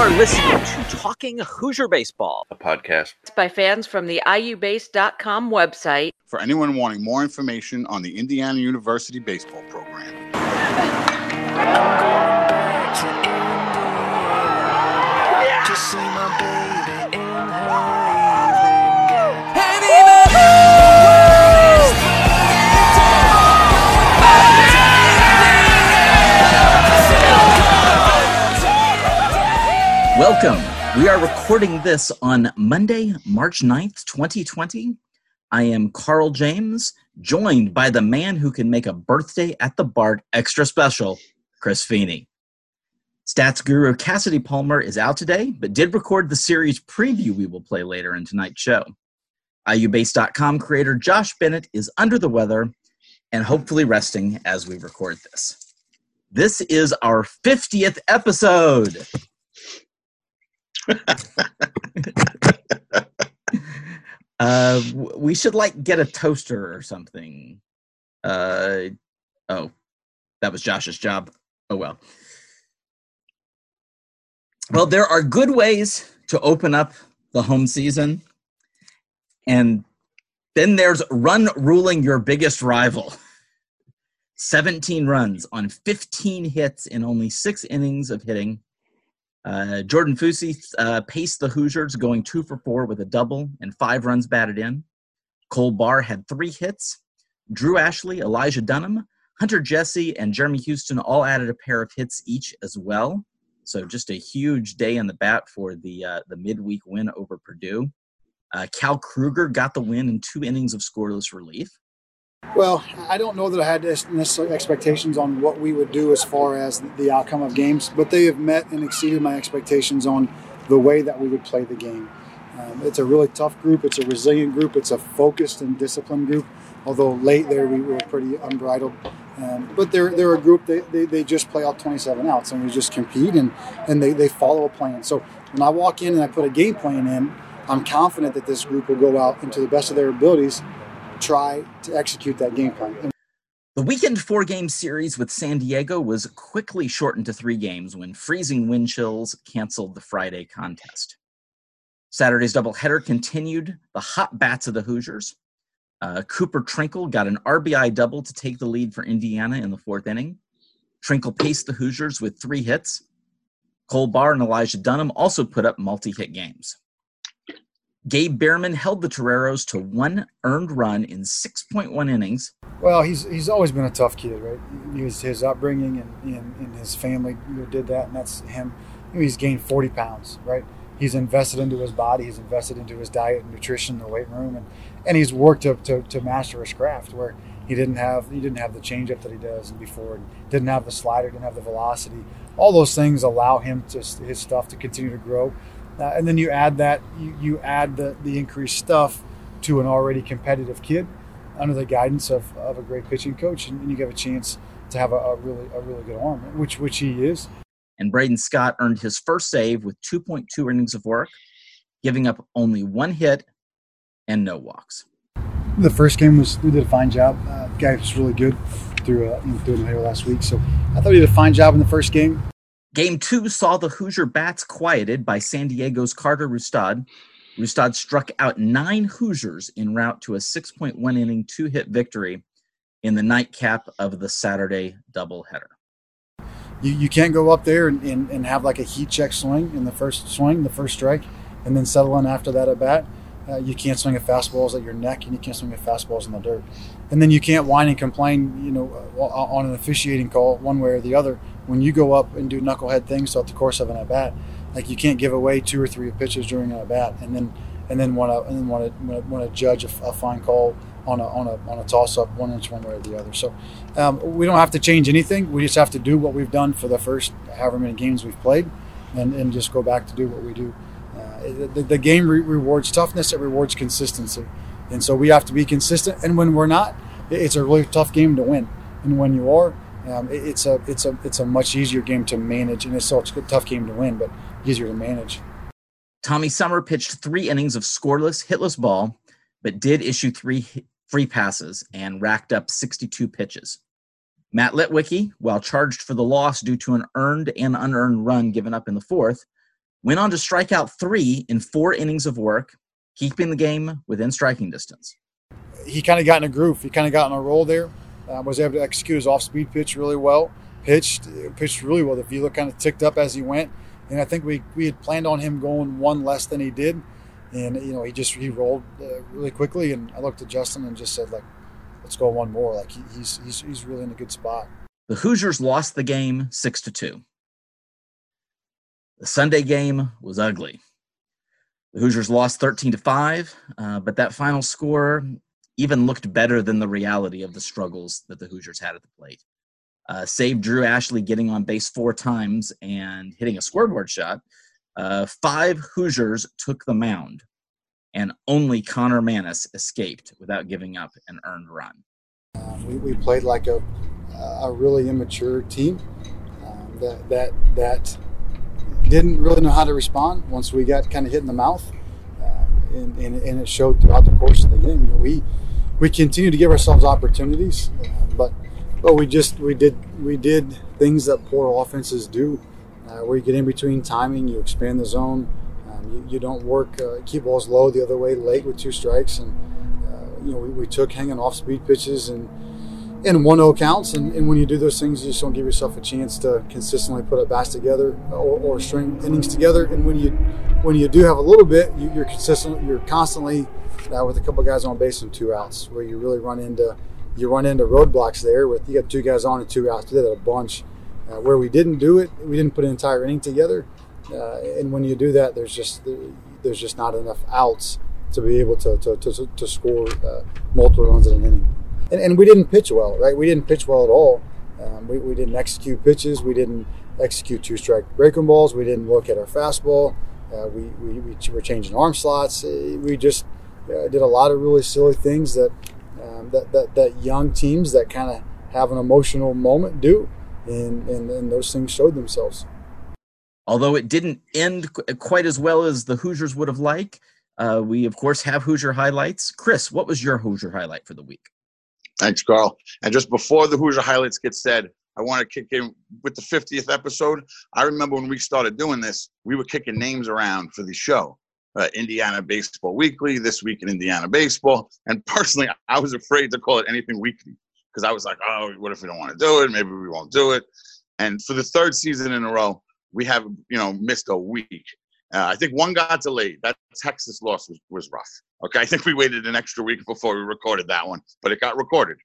are listening to Talking Hoosier Baseball, a podcast by fans from the IUBase.com website. For anyone wanting more information on the Indiana University baseball program. Welcome. We are recording this on Monday, March 9th, 2020. I am Carl James, joined by the man who can make a birthday at the Bart extra special, Chris Feeney. Stats guru Cassidy Palmer is out today, but did record the series preview we will play later in tonight's show. IUBase.com creator Josh Bennett is under the weather and hopefully resting as we record this. This is our 50th episode. We should get a toaster or something. Oh, that was Josh's job. Oh well. Well, there are good ways to open up the home season, and then there's run ruling your biggest rival. 17 runs on 15 hits in only 6 innings of hitting. Jordan Fusi paced the Hoosiers, going 2 for 4 with a double and 5 runs batted in. Cole Barr had 3 hits. Drew Ashley, Elijah Dunham, Hunter Jesse, and Jeremy Houston all added a pair of hits each as well. So just a huge day in the bat for the midweek win over Purdue. Cal Kruger got the win in 2 innings of scoreless relief. Well, I don't know that I had necessarily expectations on what we would do as far as the outcome of games, but they have met and exceeded my expectations on the way that we would play the game. It's a really tough group. It's a resilient group. It's a focused and disciplined group, although late there we were pretty unbridled. But they're a group, they just play out 27 outs, and we just compete, and they follow a plan. So when I walk in and I put a game plan in, I'm confident that this group will go out and to the best of their abilities try to execute that game plan. The weekend 4-game series with San Diego was quickly shortened to 3 games when freezing wind chills canceled the Friday contest. Saturday's doubleheader continued the hot bats of the Hoosiers. Cooper Trinkle got an RBI double to take the lead for Indiana in the 4th inning. Trinkle paced the Hoosiers with 3 hits. Cole Barr and Elijah Dunham also put up multi-hit games. Gabe Behrman held the Toreros to 1 earned run in 6.1 innings. Well, he's always been a tough kid, right? His upbringing and his family did that, and that's him. He's gained 40 pounds, right? He's invested into his body. He's invested into his diet and nutrition, the weight room, and he's worked to master his craft where he didn't have the changeup that he does before, and didn't have the slider, didn't have the velocity. All those things allow him his stuff to continue to grow. And then you add that you add the increased stuff to an already competitive kid under the guidance of a great pitching coach, and you have a chance to have a really good arm, which he is. And Braden Scott earned his first save with 2.2 innings of work, giving up only 1 hit and no walks. The first game we did a fine job. The guy was really good through doing here last week, so I thought he did a fine job in the first game. Game 2 saw the Hoosier bats quieted by San Diego's Carter Rustad. Rustad struck out 9 Hoosiers en route to a 6.1-inning 2-hit victory in the nightcap of the Saturday doubleheader. You can't go up there and have like a heat check swing in the first strike, and then settle in after that at bat. You can't swing at fastballs at your neck, and you can't swing at fastballs in the dirt. And then you can't whine and complain, on an officiating call one way or the other. When you go up and do knucklehead things throughout the course of an at bat, like you can't give away 2 or 3 pitches during an at bat, and then want to judge a fine call on a toss up 1 inch one way or the other. So we don't have to change anything. We just have to do what we've done for the first however many games we've played, and just go back to do what we do. The game rewards toughness. It rewards consistency, and so we have to be consistent. And when we're not, it's a really tough game to win. And when you are, it's a much easier game to manage. And it's a tough game to win, but easier to manage. Tommy Summer pitched 3 innings of scoreless, hitless ball, but did issue 3 free passes and racked up 62 pitches. Matt Litwicki, while charged for the loss due to an earned and unearned run given up in the 4th, went on to strike out 3 in 4 innings of work, keeping the game within striking distance. He kind of got in a groove. He kind of got in a roll there. Was able to execute his off-speed pitch really well. Pitched really well. The velo kind of ticked up as he went. And I think we had planned on him going 1 less than he did. And, he rolled really quickly. And I looked at Justin and just said, like, let's go 1 more. Like, he's really in a good spot. The Hoosiers lost the game 6-2. The Sunday game was ugly. The Hoosiers lost 13-5, but that final score even looked better than the reality of the struggles that the Hoosiers had at the plate. Save Drew Ashley getting on base 4 times and hitting a scoreboard shot, 5 Hoosiers took the mound, and only Connor Manis escaped without giving up an earned run. We played like a really immature team that didn't really know how to respond once we got kind of hit in the mouth, and it showed throughout the course of the game. We continued to give ourselves opportunities, but we did things that poor offenses do, where you get in between timing, you expand the zone, you don't work, keep balls low the other way late with 2 strikes, and we took hanging off speed pitches and 1-0 counts, and when you do those things, you just don't give yourself a chance to consistently put at bats together or string innings together. And when you do have a little bit, you're constantly with a couple of guys on base and 2 outs, where you really run into roadblocks there. With you got 2 guys on and 2 outs, you did that a bunch. Where we didn't do it, we didn't put an entire inning together, and when you do that, there's just not enough outs to be able to score multiple runs in an inning. And we didn't pitch well, right? We didn't pitch well at all. We didn't execute pitches. We didn't execute 2-strike breaking balls. We didn't look at our fastball. We were changing arm slots. We just did a lot of really silly things that young teams that kind of have an emotional moment do, and those things showed themselves. Although it didn't end quite as well as the Hoosiers would have liked, we, of course, have Hoosier highlights. Chris, what was your Hoosier highlight for the week? Thanks, Carl. And just before the Hoosier highlights get said, I want to kick in with the 50th episode. I remember when we started doing this, we were kicking names around for the show. Indiana Baseball Weekly, This Week in Indiana Baseball. And personally, I was afraid to call it anything weekly because I was like, oh, what if we don't want to do it? Maybe we won't do it. And for the 3rd season in a row, we have, missed a week. I think one got delayed. That Texas loss was rough. Okay, I think we waited an extra week before we recorded that one, but it got recorded.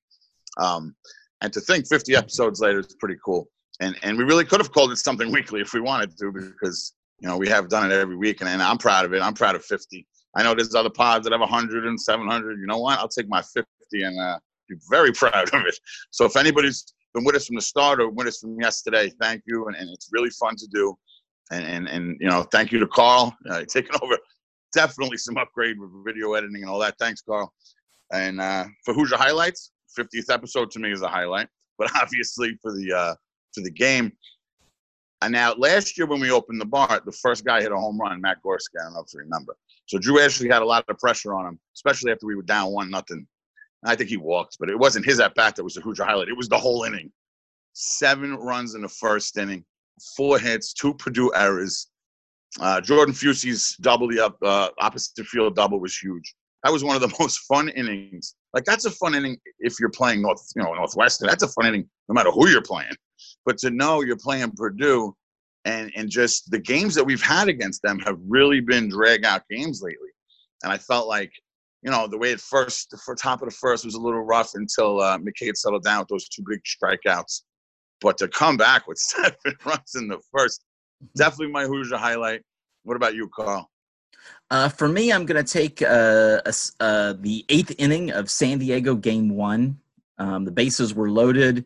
And to think 50 episodes later is pretty cool. And we really could have called it something weekly if we wanted to, because we have done it every week, and I'm proud of it. I'm proud of 50. I know there's other pods that have 100 and 700. You know what? I'll take my 50 and be very proud of it. So if anybody's been with us from the start or with us from yesterday, thank you, and it's really fun to do. And thank you to Carl taking over. Definitely some upgrade with video editing and all that. Thanks, Carl. And for Hoosier highlights, 50th episode to me is a highlight, but obviously for the game. And now last year when we opened the bar, the first guy hit a home run, Matt Gorski. I don't know if you remember. So Drew Ashley had a lot of pressure on him, especially after we were down 1-0. I think he walked, but it wasn't his at bat that was the Hoosier highlight. It was the whole inning. 7 runs in the first inning, 4 hits, 2 Purdue errors. Jordan Fusey's opposite field double was huge. That was one of the most fun innings. Like, that's a fun inning if you're playing Northwestern. That's a fun inning no matter who you're playing. But to know you're playing Purdue and just the games that we've had against them have really been drag-out games lately. And I felt like, the way at first, the top of the first was a little rough until McKay settled down with those 2 big strikeouts. But to come back with 7 runs in the first, definitely my Hoosier highlight. What about you, Carl? For me, I'm going to take the 8th inning of San Diego Game 1. The bases were loaded.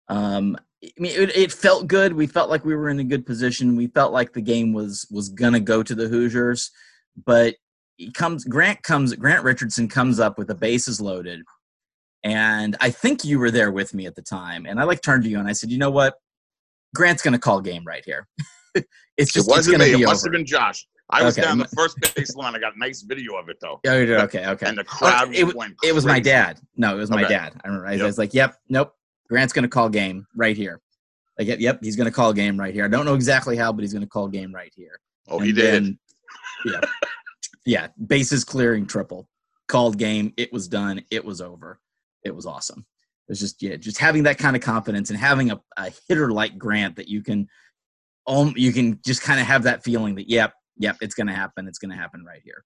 It felt good. We felt like we were in a good position. We felt like the game was going to go to the Hoosiers. But Grant Richardson comes up with the bases loaded. And I think you were there with me at the time. And I turned to you and I said, you know what? Grant's going to call game right here. It wasn't me. It must have been Josh. I was down the first baseline. I got a nice video of it, though. Okay. And the crowd went crazy. It was my dad. No, it was my dad. I remember. I was like, nope. Grant's going to call game right here. Yep, he's going to call game right here. I don't know exactly how, but he's going to call game right here. Oh, And he did. then, yeah, bases clearing triple. Called game. It was done. It was over. It was awesome. It was just having that kind of confidence and having a hitter like Grant that you can just kind of have that feeling that, yep, it's going to happen. It's going to happen right here.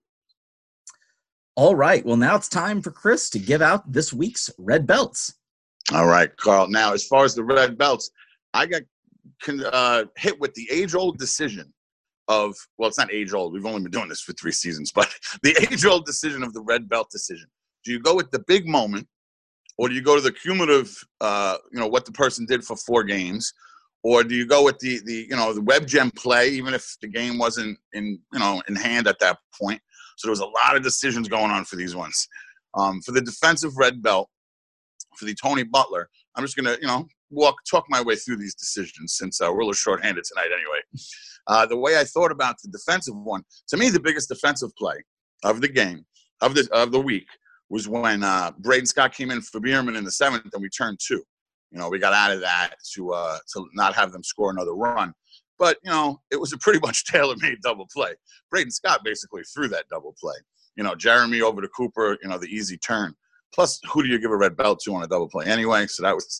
All right. Well, now it's time for Chris to give out this week's red belts. All right, Carl. Now, as far as the red belts, I got hit with the age-old decision of, well, it's not age-old. We've only been doing this for 3 seasons, but the age-old decision of the red belt decision. Do you go with the big moment, or do you go to the cumulative, what the person did for 4 games, or do you go with the web gem play, even if the game wasn't in hand at that point? So there was a lot of decisions going on for these ones. For the defensive red belt, for the Tony Butler, I'm just going to, talk my way through these decisions since we're a little short-handed tonight anyway. The way I thought about the defensive one, to me, the biggest defensive play of the game, of the week, was when Braden Scott came in for Bierman in the 7th and we turned 2. We got out of that to not have them score another run. But, it was a pretty much tailor-made double play. Braden Scott basically threw that double play. Jeremy over to Cooper, the easy turn. Plus, who do you give a red belt to on a double play anyway? So that was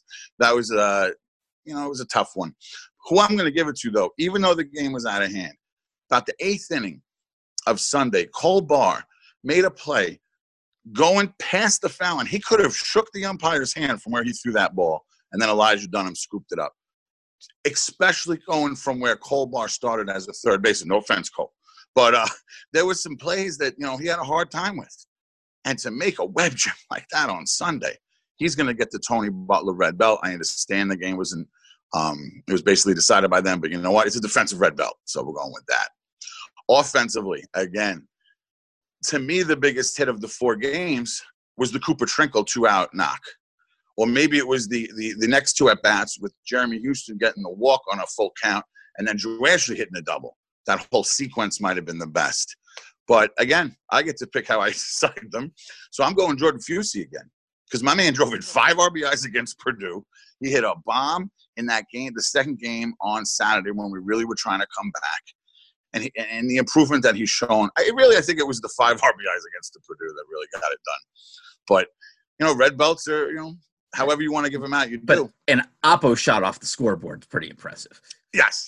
it was a tough one. Who I'm going to give it to, though, even though the game was out of hand, about the 8th inning of Sunday, Cole Barr made a play going past the foul, and he could have shook the umpire's hand from where he threw that ball, and then Elijah Dunham scooped it up. Especially going from where Cole Barr started as a third baseman. No offense, Cole. But there was some plays that, he had a hard time with. And to make a web gem like that on Sunday, he's going to get the Tony Butler red belt. I understand the game wasn't it was basically decided by them, but you know what? It's a defensive red belt, so we're going with that. Offensively, again, to me, the biggest hit of the 4 games was the Cooper Trinkle 2-out knock. Or maybe it was the next 2 at-bats with Jeremy Houston getting the walk on a full count and then Drew Ashley hitting a double. That whole sequence might have been the best. But, again, I get to pick how I decide them. So I'm going Jordan Fusey again because my man drove in 5 RBIs against Purdue. He hit a bomb in that game, the second game on Saturday when we really were trying to come back. And the improvement that he's shown, I think it was the 5 RBIs against the Purdue that really got it done. But, red belts are, however you want to give them out, you do. An Oppo shot off the scoreboard is pretty impressive. Yes.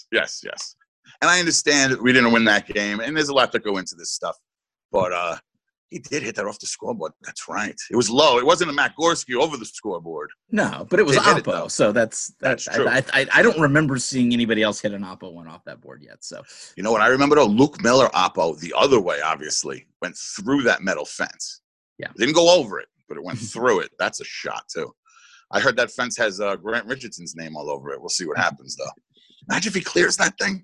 And I understand we didn't win that game, and there's a lot to go into this stuff. But he did hit that off the scoreboard. That's right. It was low. It wasn't a Matt Gorski over the scoreboard. No, but it was Oppo. So that's true. I don't remember seeing anybody else hit an Oppo one off that board yet. So you know what I remember though? Luke Miller Oppo the other way, obviously, went through that metal fence. Yeah, it didn't go over it, but it went through it. That's a shot too. I heard that fence has Grant Richardson's name all over it. We'll see what happens though. Imagine if he clears that thing.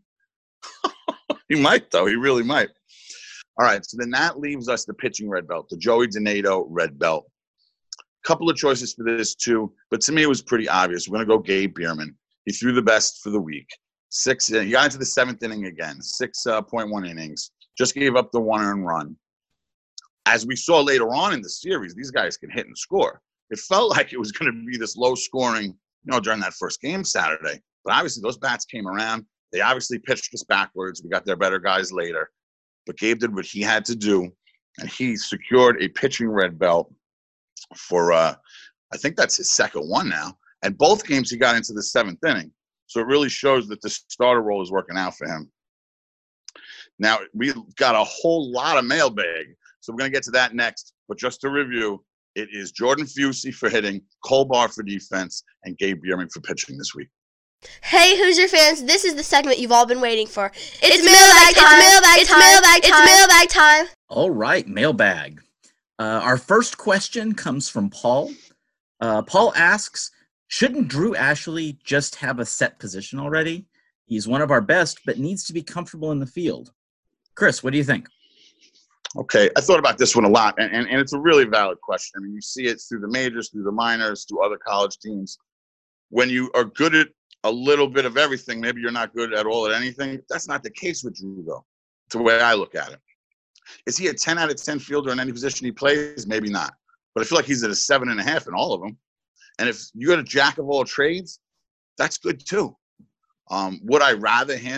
He might though. He really might. All right, so then that leaves us the pitching red belt, the Joey Donato red belt. Couple of choices for this too, but to me it was pretty obvious. We're going to go Gabe Bierman. He threw the best for the week. He got into the 7th inning again, 6.1 innings. Just gave up the 1 earned run. As we saw later on in the series, these guys can hit and score. It felt like it was going to be this low scoring, during that first game Saturday. But obviously those bats came around. They obviously pitched us backwards. We got their better guys later. But Gabe did what he had to do, and he secured a pitching red belt for, I think that's his 2nd one now. And both games he got into the 7th inning. So it really shows that the starter role is working out for him. Now, we got a whole lot of mailbag, so we're going to get to that next. But just to review, it is Jordan Fusey for hitting, Cole Barr for defense, and Gabe Bierman for pitching this week. Hey, Hoosier fans, this is the segment you've all been waiting for. It's mailbag time! It's mailbag time! It's mailbag time! All right, mailbag. Our first question comes from Paul. Paul asks, shouldn't Drew Ashley just have a set position already? He's one of our best, but needs to be comfortable in the field. Chris, what do you think? Okay, I thought about this one a lot, and it's a really valid question. I mean, you see it through the majors, through the minors, through other college teams. When you are good at a little bit of everything, maybe you're not good at all at anything. That's not the case with Drew, though. It's the way I look at it. Is he a 10 out of 10 fielder in any position he plays? Maybe not. But I feel like he's at a 7.5 in all of them. And if you're a jack of all trades, that's good too. Would I rather him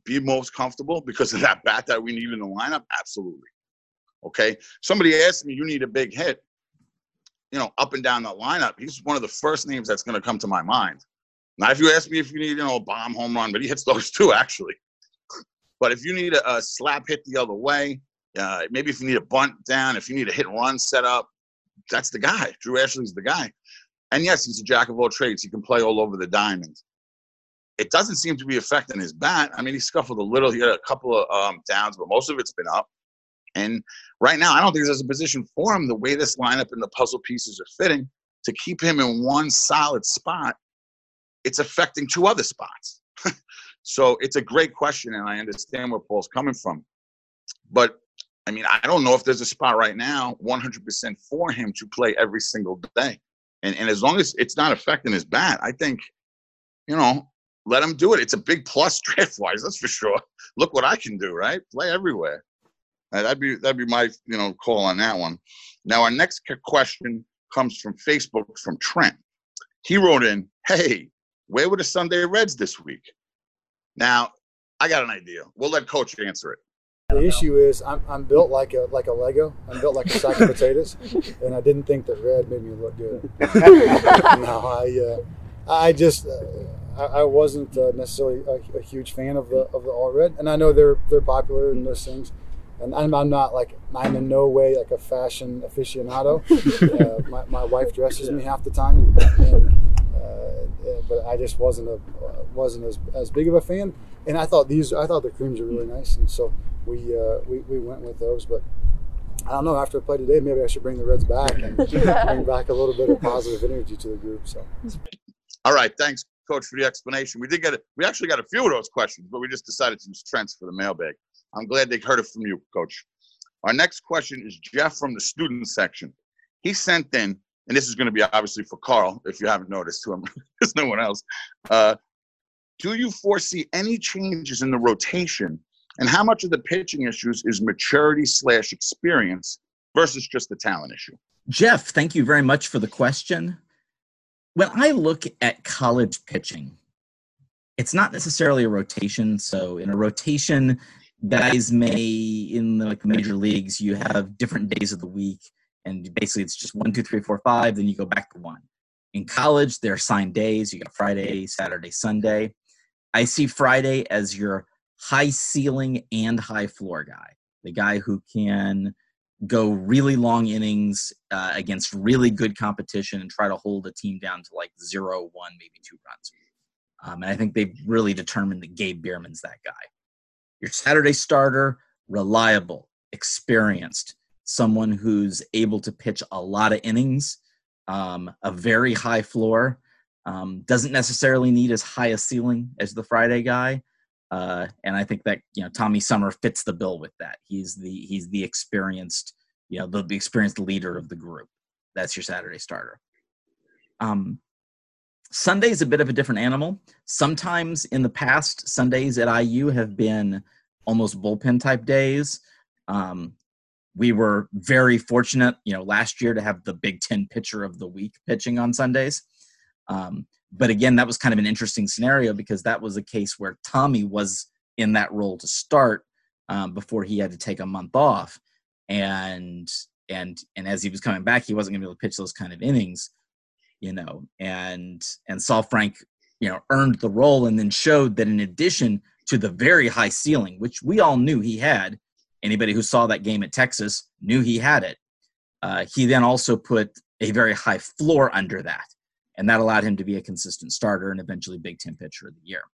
be most comfortable because of that bat that we need in the lineup? Absolutely. Okay. Somebody asked me, you need a big hit, up and down the lineup. He's one of the first names that's going to come to my mind. Not if you ask me if you need, a bomb home run, but he hits those too, actually. But if you need a slap hit the other way, maybe if you need a bunt down, if you need a hit and run set up, that's the guy. Drew Ashley's the guy. And yes, he's a jack of all trades. He can play all over the diamond. It doesn't seem to be affecting his bat. I mean, he scuffled a little. He had a couple of downs, but most of it's been up. And right now, I don't think there's a position for him, the way this lineup and the puzzle pieces are fitting, to keep him in one solid spot. It's affecting two other spots. So it's a great question, and I understand where Paul's coming from. But, I mean, I don't know if there's a spot right now 100% for him to play every single day. And as long as it's not affecting his bat, I think, let him do it. It's a big plus draft-wise, that's for sure. Look what I can do, right? Play everywhere. That'd be my call on that one. Now, our next question comes from Facebook from Trent. He wrote in, hey, where were the Sunday Reds this week? Now, I got an idea. We'll let Coach answer it. The issue is I'm built like a Lego. I'm built like a sack of potatoes, and I didn't think that red made me look good. No, I wasn't necessarily a huge fan of the all red, and I know they're popular and those things. And I'm in no way like a fashion aficionado. My wife dresses me half the time, but I just wasn't as big of a fan. And I thought the creams are really nice, and so we went with those. But I don't know. After I play today, maybe I should bring the Reds back and bring back a little bit of positive energy to the group. So, all right, thanks, Coach, for the explanation. We actually got a few of those questions, but we just decided to use Trent's for the mailbag. I'm glad they heard it from you, Coach. Our next question is Jeff from the student section. He sent in, and this is going to be obviously for Carl, if you haven't noticed, to him. There's no one else. Do you foresee any changes in the rotation, and how much of the pitching issues is maturity/experience versus just the talent issue? Jeff, thank you very much for the question. When I look at college pitching, it's not necessarily a rotation. So in a rotation, guys may, in the major leagues, you have different days of the week, and basically it's just 1, 2, 3, 4, 5, then you go back to 1. In college, there are assigned days. You got Friday, Saturday, Sunday. I see Friday as your high ceiling and high floor guy, the guy who can go really long innings against really good competition and try to hold a team down to 0, 1, maybe 2 runs. And I think they've really determined that Gabe Bierman's that guy. Your Saturday starter, reliable, experienced, someone who's able to pitch a lot of innings, a very high floor, doesn't necessarily need as high a ceiling as the Friday guy. And I think that, Tommy Summer fits the bill with that. He's the experienced, the experienced leader of the group. That's your Saturday starter. Sunday's a bit of a different animal. Sometimes in the past, Sundays at IU have been almost bullpen type days. We were very fortunate, last year to have the Big Ten pitcher of the week pitching on Sundays. But again, that was kind of an interesting scenario because that was a case where Tommy was in that role to start before he had to take a month off. And as he was coming back, he wasn't going to be able to pitch those kind of innings, and Saul Frank, earned the role and then showed that in addition to the very high ceiling, which we all knew he had, anybody who saw that game at Texas knew he had it. He then also put a very high floor under that. And that allowed him to be a consistent starter and eventually Big Ten pitcher of the year.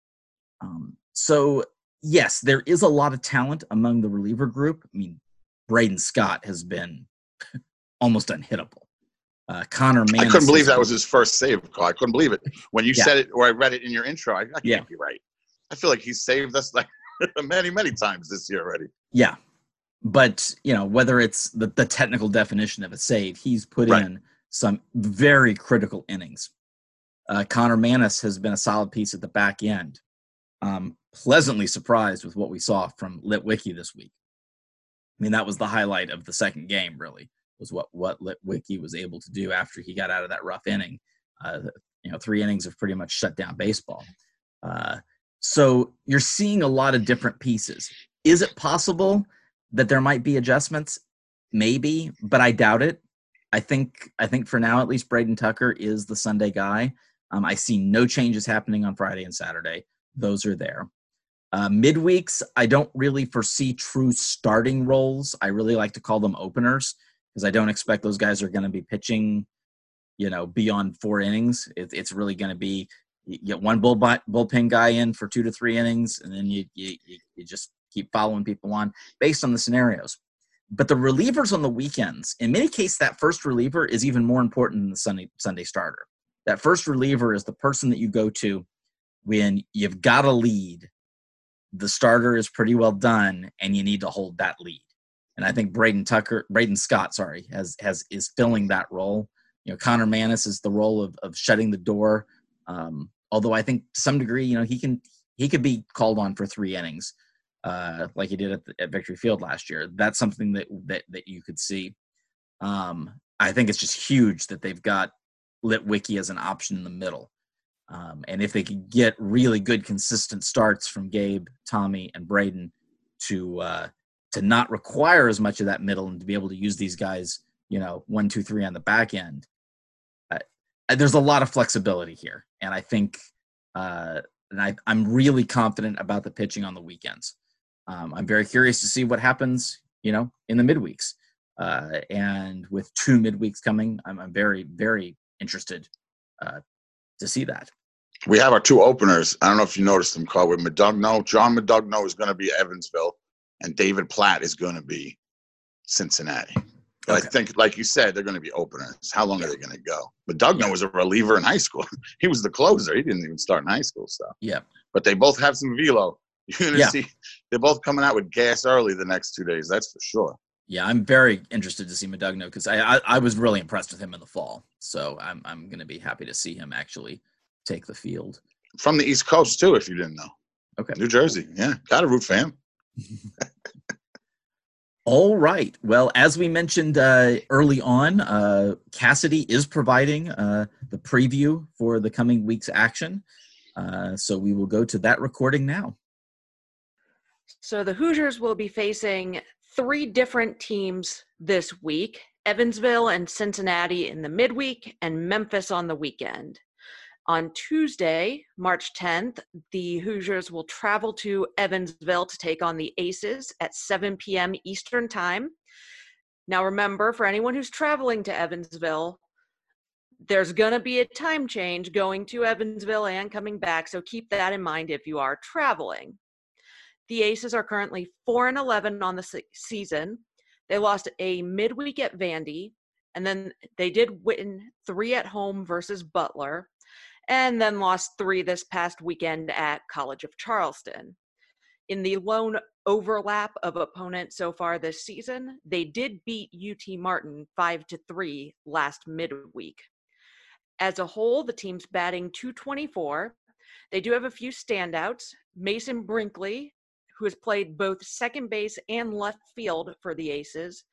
So, yes, there is a lot of talent among the reliever group. I mean, Braden Scott has been almost unhittable. Connor Manis. I couldn't believe that was his first save, Carl. I couldn't believe it. When you said it, or I read it in your intro, I can't be right. I feel like he's saved us many, many times this year already. Yeah. But, whether it's the technical definition of a save, he's put in some very critical innings. Connor Manis has been a solid piece at the back end. Pleasantly surprised with what we saw from Litwicky this week. I mean, that was the highlight of the second game, really, was what Litwicky was able to do after he got out of that rough inning. 3 innings of pretty much shut down baseball. So you're seeing a lot of different pieces. Is it possible that there might be adjustments? Maybe, but I doubt it. I think for now, at least, Braden Tucker is the Sunday guy. I see no changes happening on Friday and Saturday. Those are there. Midweeks, I don't really foresee true starting roles. I really like to call them openers because I don't expect those guys are going to be pitching, beyond 4 innings. It's really going to be you get one bullpen guy in for 2 to 3 innings, and then you just keep following people on based on the scenarios. But the relievers on the weekends, in many cases, that first reliever is even more important than the Sunday starter. That first reliever is the person that you go to when you've got a lead. The starter is pretty well done, and you need to hold that lead. And I think Braden Scott, is filling that role. Connor Manis is the role of shutting the door. Although I think to some degree, he could be called on for 3 innings, like he did at Victory Field last year. That's something that you could see. I think it's just huge that they've got Litwicky as an option in the middle. And if they could get really good, consistent starts from Gabe, Tommy, and Braden to not require as much of that middle and to be able to use these guys, 1, 2, 3 on the back end, there's a lot of flexibility here. And I think I'm really confident about the pitching on the weekends. I'm very curious to see what happens, in the midweeks. And with 2 midweeks coming, I'm very, very interested to see that. We have our 2 openers. I don't know if you noticed them, Carl, with Modugno. John Modugno is going to be Evansville, and David Platt is going to be Cincinnati. But okay. I think, like you said, they're going to be openers. How long are they going to go? Modugno was a reliever in high school. He was the closer. He didn't even start in high school. So yeah. But they both have some velo. You're going to see they're both coming out with gas early the next 2 days. That's for sure. Yeah, I'm very interested to see Modugno because I was really impressed with him in the fall. So I'm going to be happy to see him actually take the field. From the East Coast, too, if you didn't know. Okay. New Jersey. Yeah, got to root for him. All right. Well, as we mentioned early on, Cassidy is providing the preview for the coming week's action. So we will go to that recording now. So the Hoosiers will be facing 3 different teams this week: Evansville and Cincinnati in the midweek and Memphis on the weekend. On Tuesday, March 10th, the Hoosiers will travel to Evansville to take on the Aces at 7 p.m. Eastern Time. Now remember, for anyone who's traveling to Evansville, there's going to be a time change going to Evansville and coming back, so keep that in mind if you are traveling. The Aces are currently 4-11 on the season. They lost a midweek at Vandy, and then they did win 3 at home versus Butler, and then lost 3 this past weekend at College of Charleston. In the lone overlap of opponents so far this season, they did beat UT Martin 5-3 last midweek. As a whole, the team's batting .224. They do have a few standouts. Mason Brinkley, who has played both second base and left field for the Aces,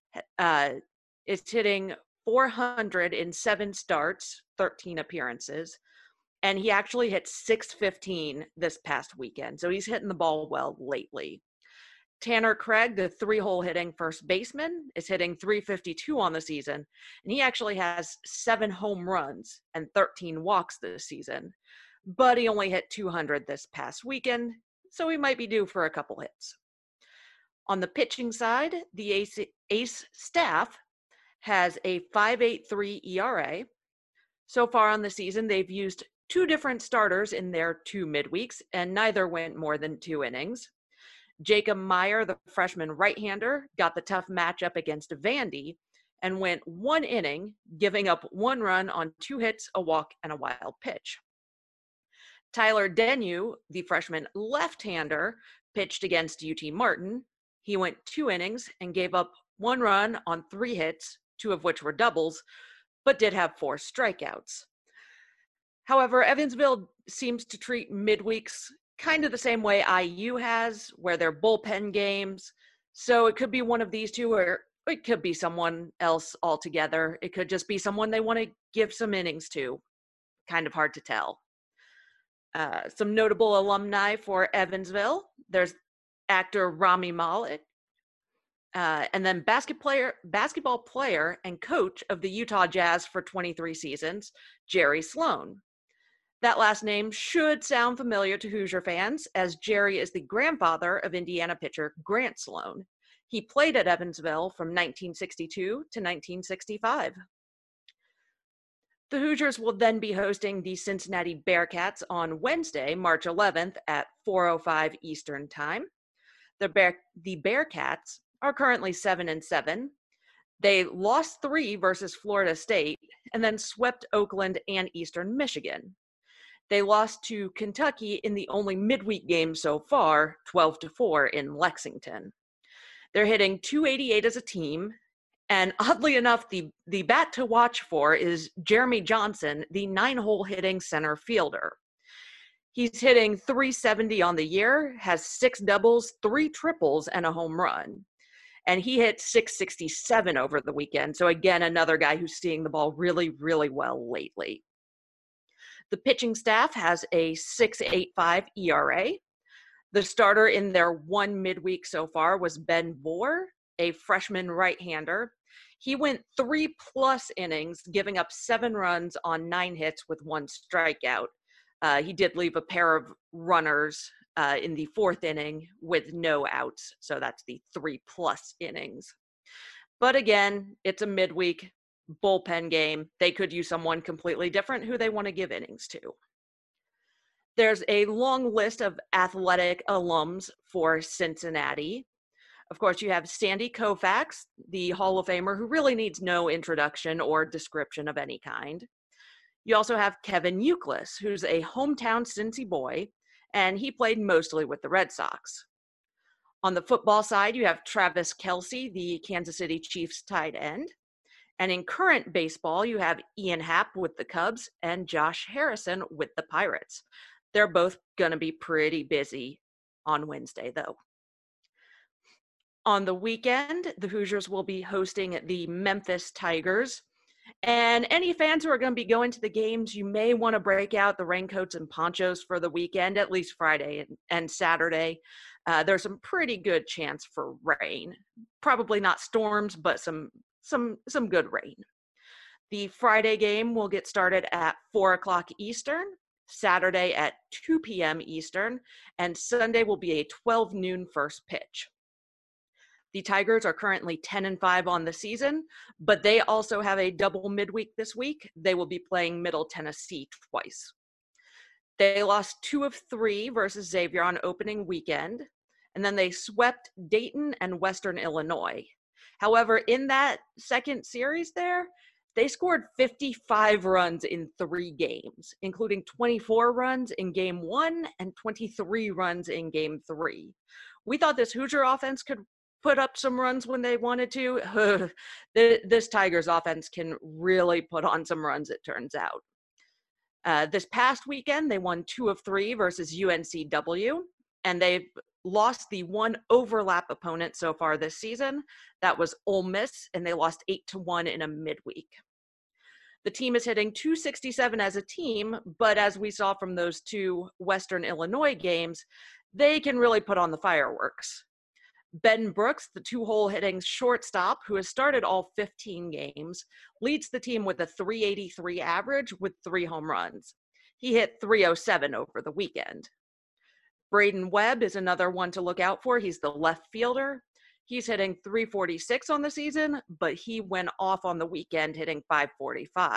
is hitting .400 in 7 starts, 13 appearances, and he actually hit .615 this past weekend. So he's hitting the ball well lately. Tanner Craig, the 3-hole hitting first baseman, is hitting .352 on the season, and he actually has 7 home runs and 13 walks this season. But he only hit .200 this past weekend, so he might be due for a couple hits. On the pitching side, the Ace staff has a .583 ERA. So far on the season, they've used 2 different starters in their 2 midweeks, and neither went more than 2 innings. Jacob Meyer, the freshman right-hander, got the tough matchup against Vandy and went 1 inning, giving up 1 run on 2 hits, a walk, and a wild pitch. Tyler Denyu, the freshman left-hander, pitched against UT Martin. He went 2 innings and gave up 1 run on 3 hits, 2 of which were doubles, but did have 4 strikeouts. However, Evansville seems to treat midweeks kind of the same way IU has, where they're bullpen games. So it could be one of these 2, or it could be someone else altogether. It could just be someone they want to give some innings to. Kind of hard to tell. Some notable alumni for Evansville. There's actor Rami Malek, and then basketball player and coach of the Utah Jazz for 23 seasons, Jerry Sloan. That last name should sound familiar to Hoosier fans, as Jerry is the grandfather of Indiana pitcher Grant Sloan. He played at Evansville from 1962 to 1965. The Hoosiers will then be hosting the Cincinnati Bearcats on Wednesday, March 11th at 4:05 Eastern Time. The Bearcats are currently 7-7. They lost 3 versus Florida State and then swept Oakland and Eastern Michigan. They lost to Kentucky in the only midweek game so far, 12-4 in Lexington. They're hitting .288 as a team, and oddly enough, the bat to watch for is Jeremy Johnson, the 9-hole hitting center fielder. He's hitting .370 on the year, has 6 doubles, 3 triples, and a home run. And he hit .667 over the weekend. So again, another guy who's seeing the ball really, really well lately. The pitching staff has a .685 ERA. The starter in their one midweek so far was Ben Vore, a freshman right-hander. He went 3+ innings, giving up 7 runs on 9 hits with 1 strikeout. He did leave a pair of runners in the 4th inning with no outs, so that's the 3+ innings. But again, it's a midweek bullpen game. They could use someone completely different who they want to give innings to. There's a long list of athletic alums for Cincinnati. Of course, you have Sandy Koufax, the Hall of Famer who really needs no introduction or description of any kind. You also have Kevin Youkilis, who's a hometown Cincy boy, and he played mostly with the Red Sox. On the football side, you have Travis Kelce, the Kansas City Chiefs tight end. And in current baseball, you have Ian Happ with the Cubs and Josh Harrison with the Pirates. They're both going to be pretty busy on Wednesday, though. On the weekend, the Hoosiers will be hosting the Memphis Tigers. And any fans who are going to be going to the games, you may want to break out the raincoats and ponchos for the weekend, at least Friday and Saturday. There's some pretty good chance for rain. Probably not storms, but some good rain. The Friday game will get started at 4:00 Eastern, Saturday at 2 p.m. Eastern, and Sunday will be a 12 noon first pitch. The Tigers are currently 10-5 on the season, but they also have a double midweek this week. They will be playing Middle Tennessee twice. They lost 2 of 3 versus Xavier on opening weekend, and then they swept Dayton and Western Illinois. However, in that second series there, they scored 55 runs in 3 games, including 24 runs in Game 1 and 23 runs in Game 3. We thought this Hoosier offense could put up some runs when they wanted to. This Tigers offense can really put on some runs, it turns out. This past weekend, they won 2 of 3 versus UNCW, and they've lost the one overlap opponent so far this season. That was Ole Miss, and they lost 8-1 in a midweek. The team is hitting .267 as a team, but as we saw from those 2 Western Illinois games, they can really put on the fireworks. Ben Brooks, the 2-hole hitting shortstop who has started all 15 games, leads the team with a .383 average with 3 home runs. He hit .307 over the weekend. Braden Webb is another one to look out for. He's the left fielder. He's hitting .346 on the season, but he went off on the weekend hitting .545.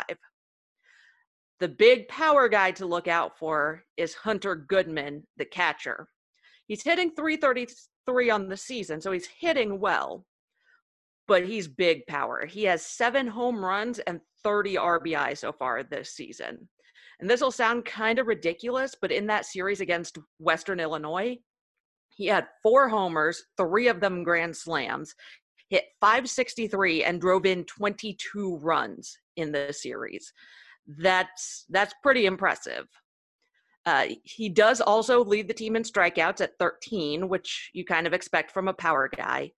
The big power guy to look out for is Hunter Goodman, the catcher. He's hitting .333 on the season, so he's hitting well, but he's big power. He has 7 home runs and 30 RBI so far this season. And this will sound kind of ridiculous, but in that series against Western Illinois, he had 4 homers, 3 of them grand slams, hit .563, and drove in 22 runs in the series. That's pretty impressive. He does also lead the team in strikeouts at 13, which you kind of expect from a power guy.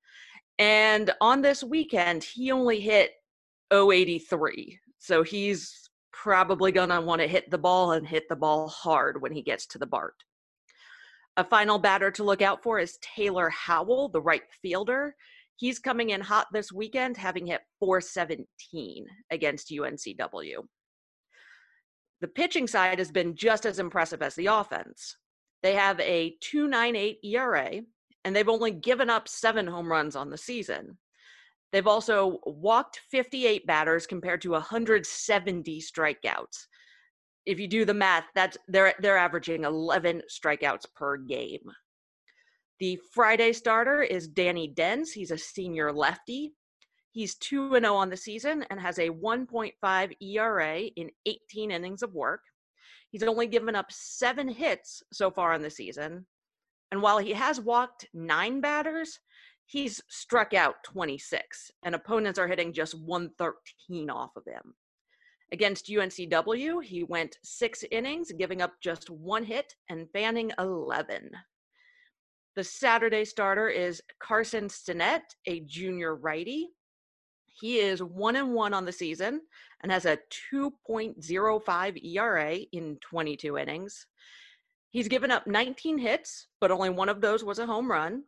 And on this weekend, he only hit .083. So he's probably going to want to hit the ball and hit the ball hard when he gets to the BART. A final batter to look out for is Taylor Howell, the right fielder. He's coming in hot this weekend, having hit .417 against UNCW. The pitching side has been just as impressive as the offense. They have a 2.98 ERA, and they've only given up 7 home runs on the season. They've also walked 58 batters compared to 170 strikeouts. If you do the math, they're averaging 11 strikeouts per game. The Friday starter is Danny Dens. He's a senior lefty. He's 2-0 on the season and has a 1.5 ERA in 18 innings of work. He's only given up 7 hits so far in the season. And while he has walked 9 batters, he's struck out 26, and opponents are hitting just 113 off of him. Against UNCW, he went 6 innings, giving up just 1 hit and fanning 11. The Saturday starter is Carson Stinnett, a junior righty. He is 1-1 on the season and has a 2.05 ERA in 22 innings. He's given up 19 hits, but only one of those was a home run.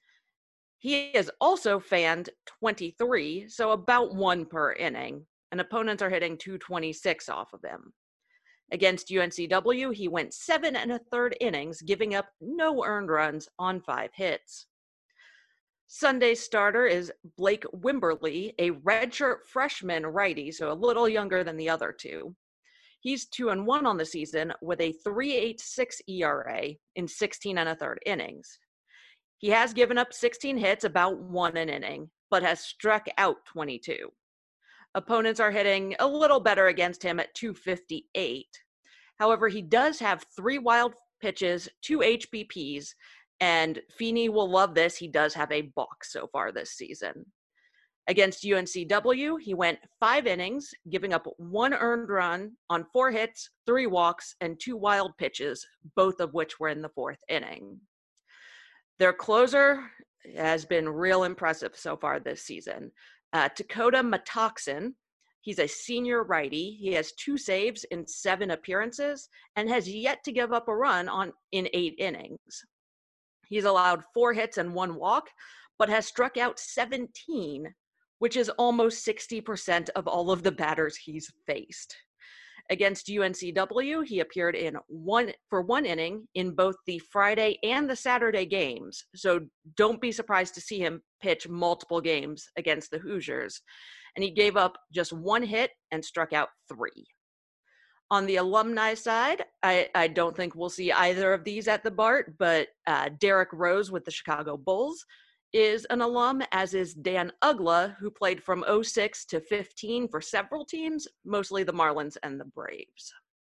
He has also fanned 23, so about 1 per inning, and opponents are hitting 226 off of him. Against UNCW, he went 7 1/3 innings, giving up no earned runs on 5 hits. Sunday's starter is Blake Wimberly, a redshirt freshman righty, so a little younger than the other 2. He's 2-1 on the season with a 3.86 ERA in 16 1/3 innings. He has given up 16 hits, about 1 an inning, but has struck out 22. Opponents are hitting a little better against him at 258. However, he does have 3 wild pitches, 2 HBPs, and Feeney will love this. He does have a balk so far this season. Against UNCW, he went 5 innings, giving up 1 earned run on 4 hits, 3 walks, and 2 wild pitches, both of which were in the 4th inning. Their closer has been real impressive so far this season. Dakota Matoxin, he's a senior righty. He has 2 saves in 7 appearances and has yet to give up a run in 8 innings. He's allowed 4 hits and 1 walk, but has struck out 17, which is almost 60% of all of the batters he's faced. Against UNCW, he appeared for 1 inning in both the Friday and the Saturday games, so don't be surprised to see him pitch multiple games against the Hoosiers. And he gave up just 1 hit and struck out 3. On the alumni side, I don't think we'll see either of these at the BART, but Derek Rose with the Chicago Bulls is an alum, as is Dan Ugla, who played from 06 to 15 for several teams, mostly the Marlins and the Braves.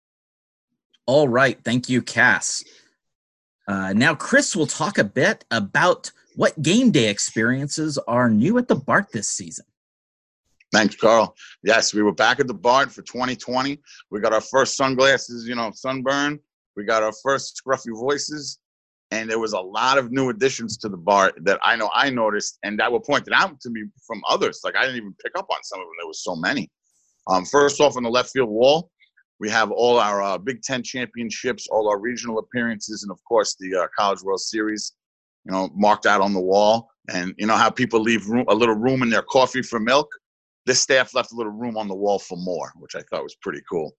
All right. Thank you, Cass. Now, Chris will talk a bit about what game day experiences are new at the BART this season. Thanks, Carl. Yes, we were back at the BART for 2020. We got our first sunglasses, sunburn. We got our first scruffy voices. And there was a lot of new additions to the BART that I know I noticed and that were pointed out to me from others. Like, I didn't even pick up on some of them. There was so many. First off, on the left field wall, we have all our Big Ten championships, all our regional appearances, and, of course, the College World Series, marked out on the wall. And you know how people leave a little room in their coffee for milk? This staff left a little room on the wall for more, which I thought was pretty cool.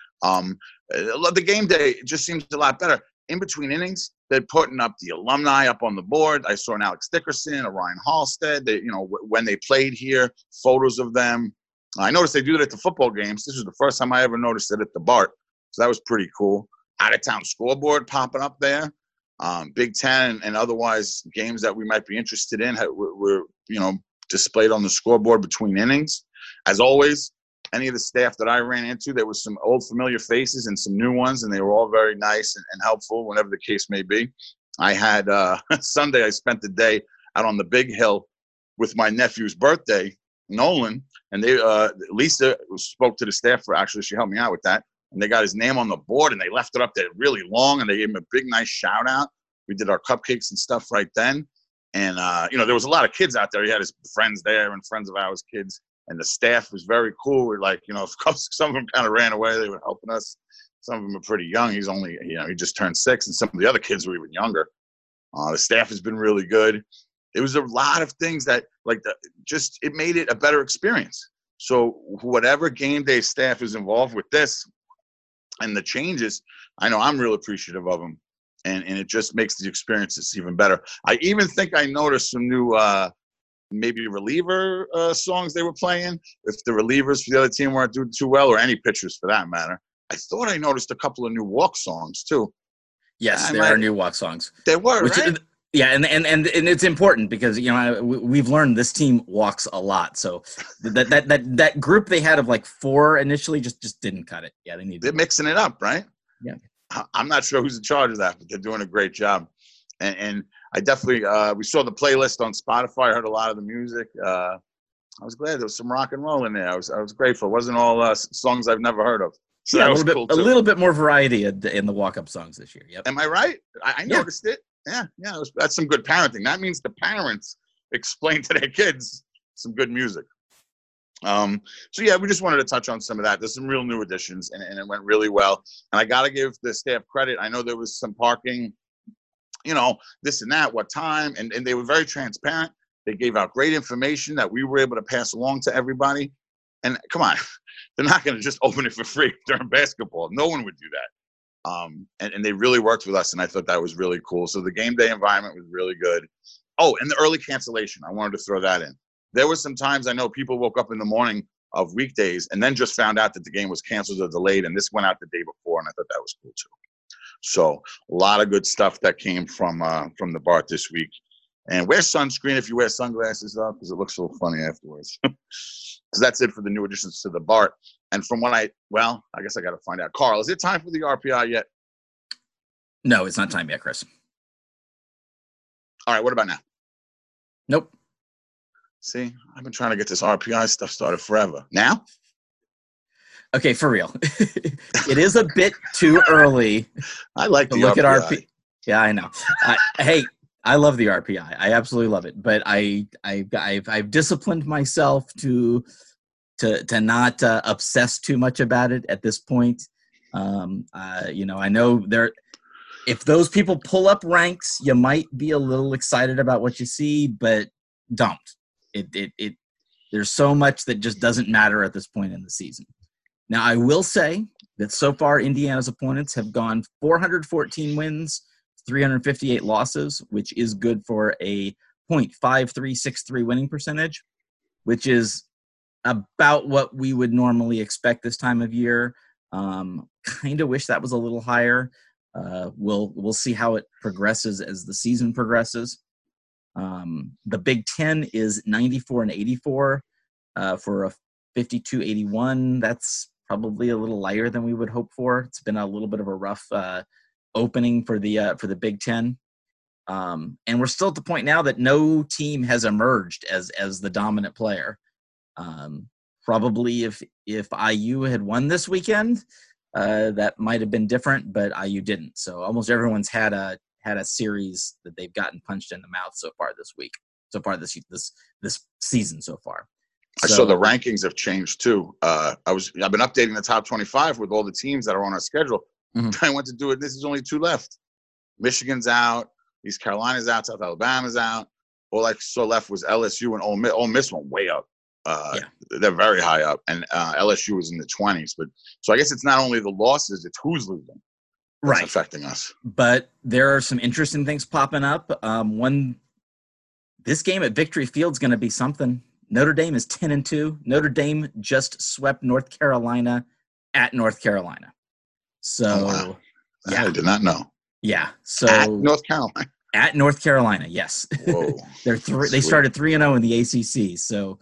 The game day just seems a lot better. In between innings, they're putting up the alumni up on the board. I saw an Alex Dickerson, a Ryan Halstead. They, when they played here, photos of them. I noticed they do that at the football games. This was the first time I ever noticed it at the BART, so that was pretty cool. Out-of-town scoreboard popping up there. Big Ten and otherwise games that we might be interested in were displayed on the scoreboard between innings. As always, any of the staff that I ran into, there was some old familiar faces and some new ones, and they were all very nice and helpful, whenever the case may be. I had Sunday, I spent the day out on the big hill with my nephew's birthday, Nolan, and Lisa spoke to the staff she helped me out with that, and they got his name on the board, and they left it up there really long, and they gave him a big, nice shout out. We did our cupcakes and stuff right then, and there was a lot of kids out there. He had his friends there and friends of ours kids. and the staff was very cool. We're like, some of them kind of ran away. They were helping us. Some of them are pretty young. He's only, he just turned 6, and some of the other kids were even younger. The staff has been really good. It was a lot of things that, it made it a better experience. So whatever game day staff is involved with this and the changes, I know I'm real appreciative of them. And it just makes the experiences even better. I even think I noticed some new maybe reliever songs they were playing. If the relievers for the other team weren't doing too well, or any pitchers for that matter. I thought I noticed a couple of new walk songs too. Yes, there are new walk songs. There were, right? Yeah, and it's important because we've learned this team walks a lot. So that group they had of 4 initially just didn't cut it. Yeah, they're mixing it up, right? Yeah. I'm not sure who's in charge of that, but they're doing a great job. And I definitely we saw the playlist on Spotify. I heard a lot of the music. I was glad there was some rock and roll in there. I was grateful. It wasn't all songs I've never heard of. So yeah, a little bit more variety in the walk-up songs this year. Yep. Am I right? I noticed it. Yeah. That's some good parenting. That means the parents explain to their kids some good music. So yeah, we just wanted to touch on some of that. There's some real new additions, and it went really well. And I got to give the staff credit. I know there was some parking, this and that, what time, and they were very transparent. They gave out great information that we were able to pass along to everybody. And come on, they're not going to just open it for free during basketball. No one would do that. And they really worked with us, and I thought that was really cool. So the game day environment was really good. Oh, and the early cancellation. I wanted to throw that in. There were some times I know people woke up in the morning of weekdays and then just found out that the game was canceled or delayed, and this went out the day before, and I thought that was cool too. So a lot of good stuff that came from the BART this week. And wear sunscreen if you wear sunglasses up, because it looks so funny afterwards. Because that's it for the new additions to the BART. And from what I guess I got to find out. Carl, is it time for the RPI yet? No, it's not time yet, Chris. All right, what about now? Nope. See, I've been trying to get this RPI stuff started forever. Now? Okay, for real. It is a bit too early. I like to look RPI. At RPI. Yeah, I know. Hey, I love the RPI. I absolutely love it. But I've disciplined myself to not obsess too much about it at this point. I know if those people pull up ranks, you might be a little excited about what you see, but don't. There's so much that just doesn't matter at this point in the season. Now, I will say that so far Indiana's opponents have gone 414 wins, 358 losses, which is good for a .5363 winning percentage, which is about what we would normally expect this time of year. Kind of wish that was a little higher. We'll see how it progresses as the season progresses. The Big Ten is 94 and 84 for a 52-81. That's probably a little lighter than we would hope for. It's been a little bit of a rough opening for the Big Ten. And we're still at the point now that no team has emerged as the dominant player. Probably if IU had won this weekend, that might have been different, but IU didn't. So almost everyone's had a series that they've gotten punched in the mouth so far this season so far. I saw the rankings have changed too. I've been updating the top 25 with all the teams that are on our schedule. Mm-hmm. I went to do it. This is only 2 left. Michigan's out. East Carolina's out. South Alabama's out. All I saw left was LSU and Ole Miss. Ole Miss went way up. They're very high up, and LSU was in the 20s. But so I guess it's not only the losses; it's who's losing. That's affecting us. But there are some interesting things popping up. This game at Victory Field is going to be something. Notre Dame is 10-2. Notre Dame just swept North Carolina at North Carolina. So, I did not know. Yeah. So at North Carolina. At North Carolina, yes. Whoa. They started 3-0 in the ACC. So,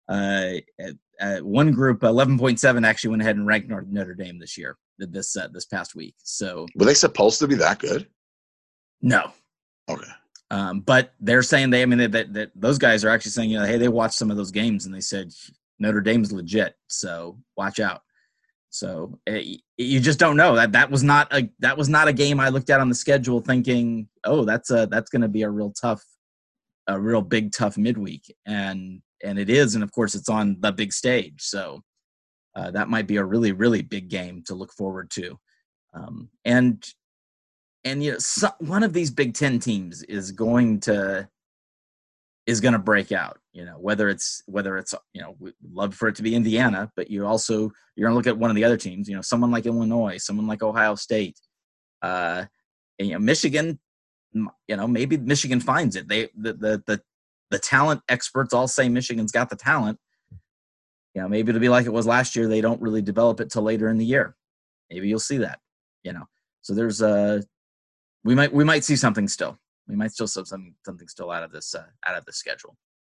one group, 11.7, actually went ahead and ranked Notre Dame this year. This past week. So were they supposed to be that good? No. Okay. But they're saying that those guys are actually saying, hey, they watched some of those games and they said Notre Dame's legit, so watch out. So you just don't know. That was not a game I looked at on the schedule thinking, oh, that's going to be a real big tough midweek. And it is, and of course it's on the big stage. So that might be a really, really big game to look forward to. And one of these Big Ten teams is going to break out. Whether it's we'd love for it to be Indiana, but you're going to look at one of the other teams. Someone like Illinois, someone like Ohio State, and Michigan. Maybe Michigan finds it. The talent experts all say Michigan's got the talent. Maybe it'll be like it was last year. They don't really develop it till later in the year. Maybe you'll see that. So there's we might see something still. We might still see something still out of this schedule.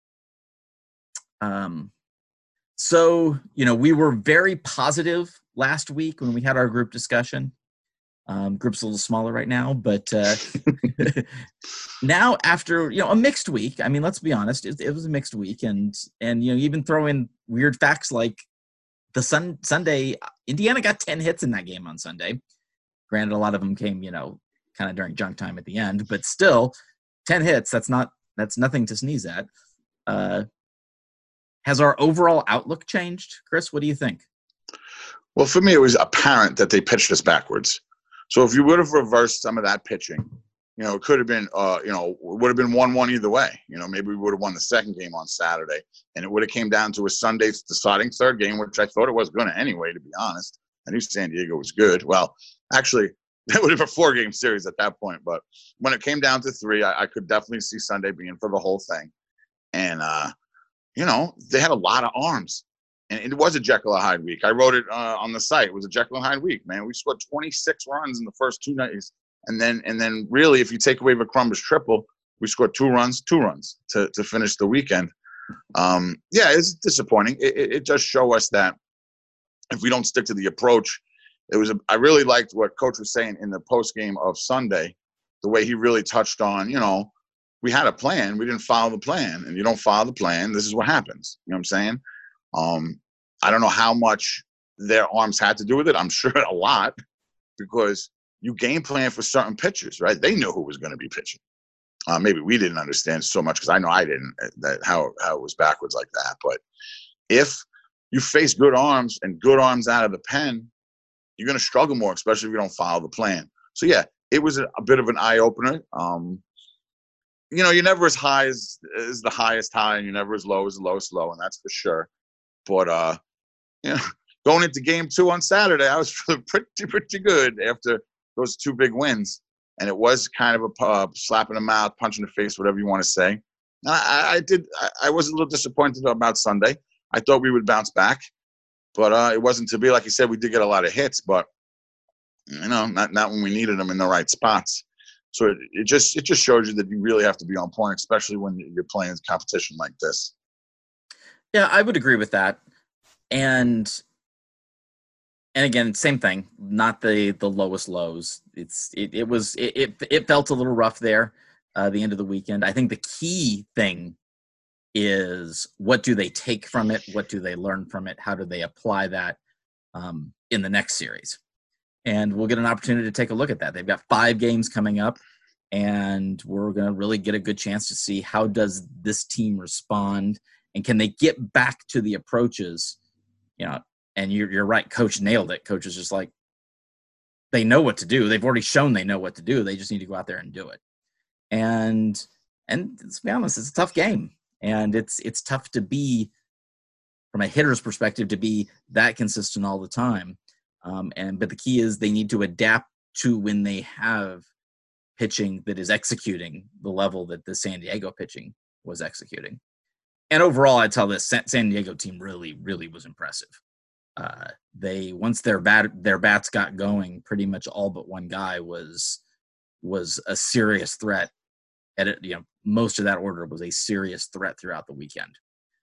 So we were very positive last week when we had our group discussion. Group's a little smaller right now, but now after a mixed week. I mean, let's be honest, it was a mixed week, and even throw in weird facts like the Sunday Indiana got 10 hits in that game on Sunday. Granted, a lot of them came kind of during junk time at the end, but still 10 hits. That's nothing to sneeze at. Has our overall outlook changed, Chris? What do you think? Well, for me, it was apparent that they pitched us backwards. So if you would have reversed some of that pitching, it could have been, would have been 1-1 either way. Maybe we would have won the second game on Saturday, and it would have came down to a Sunday deciding third game, which I thought it was going to anyway, to be honest. I knew San Diego was good. Well, actually, it would have been a 4-game series at that point. But when it came down to 3, I could definitely see Sunday being for the whole thing. And, they had a lot of arms. And it was a Jekyll and Hyde week. I wrote it on the site. It was a Jekyll and Hyde week, man. We scored 26 runs in the first 2 nights. And then really, if you take away Vikrum's triple, we scored 2 runs to finish the weekend. It's disappointing. It does show us that if we don't stick to the approach, I really liked what Coach was saying in the post game of Sunday, the way he really touched on, we had a plan. We didn't follow the plan. And you don't follow the plan, this is what happens. You know what I'm saying? I don't know how much their arms had to do with it. I'm sure a lot, because you game plan for certain pitchers, right? They knew who was going to be pitching. Maybe we didn't understand so much, because I know I didn't, how it was backwards like that. But if you face good arms and good arms out of the pen, you're going to struggle more, especially if you don't follow the plan. So, yeah, it was a bit of an eye-opener. You're never as high as the highest high, and you're never as low as the lowest low, and that's for sure. But, going into game 2 on Saturday, I was feeling pretty good after those 2 big wins. And it was kind of a slap in the mouth, punch in the face, whatever you want to say. And I was a little disappointed about Sunday. I thought we would bounce back, but it wasn't to be. Like you said, we did get a lot of hits, but not when we needed them in the right spots. So it just shows you that you really have to be on point, especially when you're playing competition like this. Yeah, I would agree with that. And again, same thing, not the lowest lows. It felt a little rough there, the end of the weekend. I think the key thing is, what do they take from it? What do they learn from it? How do they apply that in the next series? And we'll get an opportunity to take a look at that. They've got 5 games coming up, and we're going to really get a good chance to see how does this team respond, and can they get back to the approaches, And you're right. Coach nailed it. Coach is just like, they know what to do. They've already shown they know what to do. They just need to go out there and do it. And let's be honest, it's a tough game. And it's tough to be, from a hitter's perspective, to be that consistent all the time. But the key is they need to adapt to when they have pitching that is executing the level that the San Diego pitching was executing. And overall, I'd tell this San Diego team really, really was impressive. Once their bats got going, pretty much all but one guy was a serious threat. Most of that order was a serious threat throughout the weekend.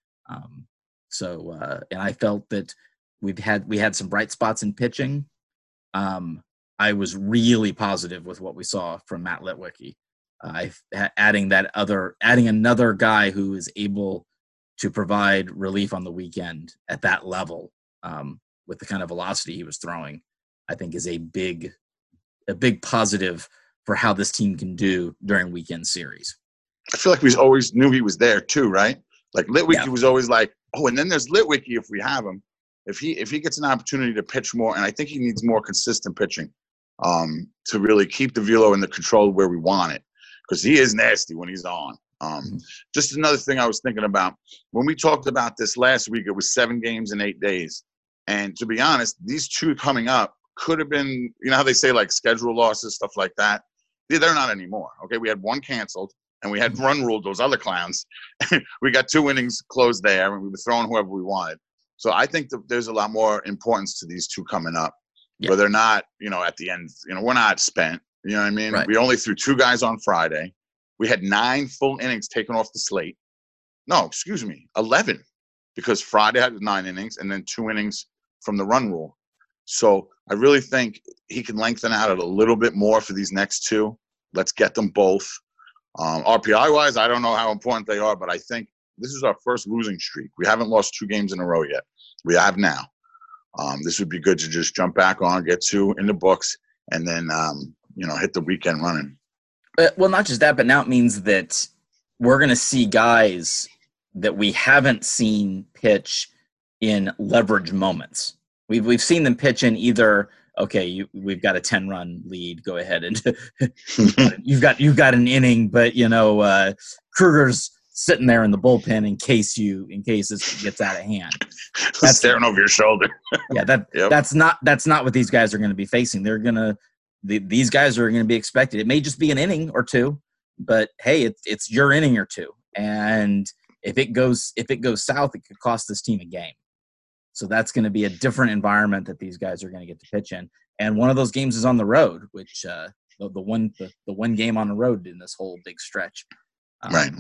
And I felt that we had some bright spots in pitching. I was really positive with what we saw from Matt Litwicki. Adding another guy who is able to provide relief on the weekend at that level, with the kind of velocity he was throwing, I think is a big positive for how this team can do during weekend series. I feel like we always knew he was there too, right? Like Litwicky Yeah. was always like, oh, and then there's Litwicky if we have him. If he gets an opportunity to pitch more, and I think he needs more consistent pitching to really keep the velo in the control where we want it, because he is nasty when he's on. Just another thing I was thinking about, when we talked about this last week, it was 7 games in 8 days. And to be honest, these 2 coming up could have been, you know how they say like schedule losses, stuff like that? They're not anymore. Okay, we had 1 canceled, and we had run ruled those other clowns. We got 2 innings closed there, and we were throwing whoever we wanted. So I think that there's a lot more importance to these 2 coming up, where they're not, at the end, we're not spent. You know what I mean? Right. We only threw 2 guys on Friday. We had 9 full innings taken off the slate. No, excuse me, 11, because Friday had 9 innings and then 2 innings from the run rule. So I really think he can lengthen out it a little bit more for these next 2. Let's get them both. RPI-wise, I don't know how important they are, but I think this is our first losing streak. We haven't lost 2 games in a row yet. We have now. This would be good to just jump back on, get 2 in the books, and then, hit the weekend running. Well, not just that, but now it means that we're going to see guys that we haven't seen pitch in leverage moments. We've seen them pitch in either, okay, we've got a 10-run lead, go ahead and you've got an inning, but Kruger's sitting there in the bullpen in case this gets out of hand. That's staring over your shoulder. Yeah, that's not what these guys are going to be facing. These guys are going to be expected. It may just be an inning or 2, but hey, it's your inning or 2, and if it goes south, it could cost this team a game. So that's going to be a different environment that these guys are going to get to pitch in, and one of those games is on the road, which the one game on the road in this whole big stretch. Right.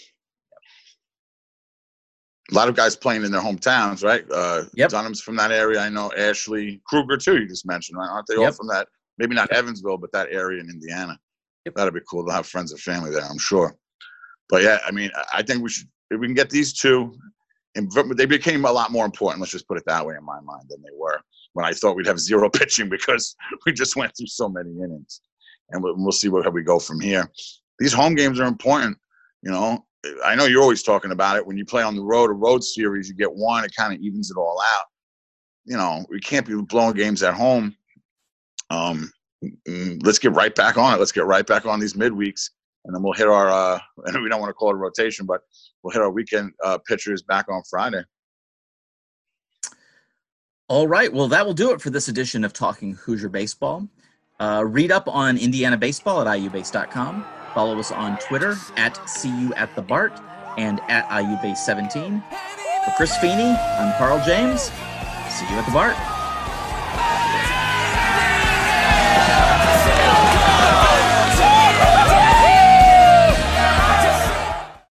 A lot of guys playing in their hometowns, right? Dunham's from that area. I know Ashley, Kruger too. You just mentioned, right? Aren't they all from that? Maybe not Evansville, but that area in Indiana. That'd be cool to have friends and family there, I'm sure. But yeah, I mean, I think if we can get these 2, and they became a lot more important, let's just put it that way in my mind, than they were when I thought we'd have 0 pitching, because we just went through so many innings. And we'll see how we go from here. These home games are important. I know you're always talking about it. When you play on the road, a road series, you get 1, it kind of evens it all out. We can't be blowing games at home. Let's get right back on it. Let's get right back on these midweeks, and then we'll hit our and we don't want to call it a rotation, but we'll hit our weekend pitchers back on Friday. All right. Well, that will do it for this edition of Talking Hoosier Baseball. Read up on Indiana baseball at iubase.com. Follow us on Twitter at CUAtTheBart and at IUBase17. For Chris Feeney, I'm Carl James. See you at the Bart.